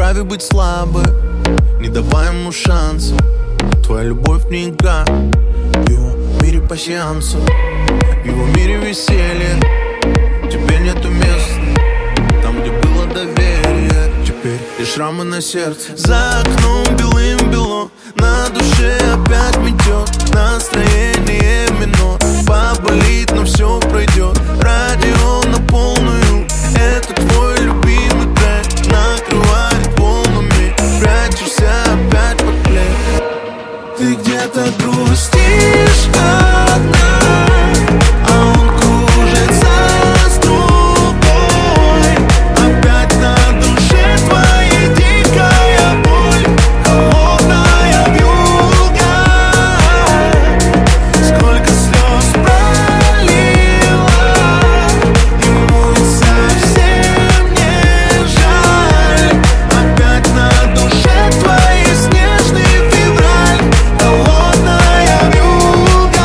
вправе быть слабой, не давай ему шанса. Твоя любовь не игра, в его мире пасьянса, в его мире веселья. Тебе нету места там, где было доверие. Теперь и шрамы на сердце. За окном белым-бело, на душе опять метет. Настроение минор, поболит, но все пройдет. Радио на полную, это твой любимый трек. Накрывает волнами, прячешься опять под плед. Ты где-то грустишь одна, а он кружится с другой. Опять на душе твоя дикая боль, холодная вьюга. Сколько слез пролила, ему совсем не жаль. Опять на душе твоей снежный февраль, холодная вьюга.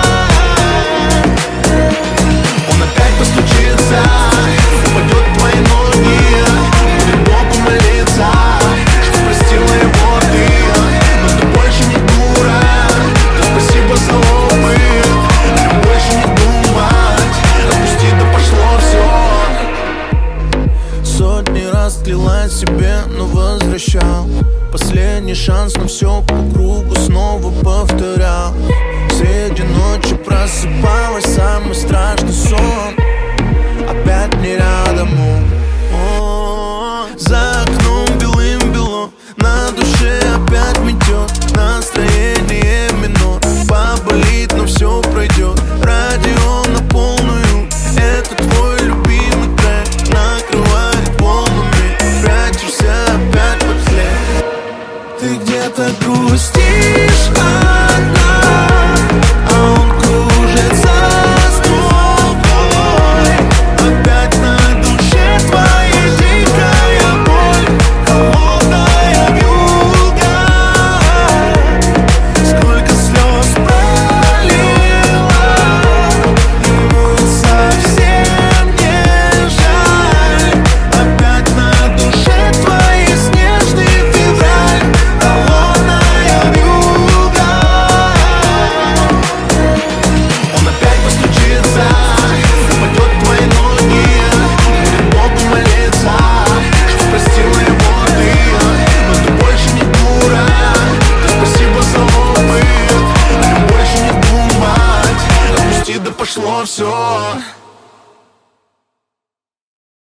Он опять постучится, упадет в твои ноги, будет Богу молиться, что простила его ты. Но ты больше не дура, то спасибо за опыт. Больше не думать, отпусти, да пошло все. Сотни раз клялась себе, но возвращал. Последний шанс, но все по кругу снова повторял. Среди ночи просыпалась, самый страшный сон опять не рядом он. За окном белым-бело, на душе опять метет. Настроение минор, поболит, но все пройдет. Радио на полную, это твой любимый трек. Накрывает волнами, прячешься опять под след. Ты где-то грустишь одна, а он кружится с другой. Опять на душе твоя дикая боль, холодная вьюга. Сколько слез пролила, ему совсем не жаль. Опять на душе твоей снежный февраль, холодная вьюга. Он опять постучится, упадет в твои ноги, будет Богу молиться, что простила его ты. Но ты больше не дура, да спасибо за опыт. Больше не думать, отпусти, да пошло все.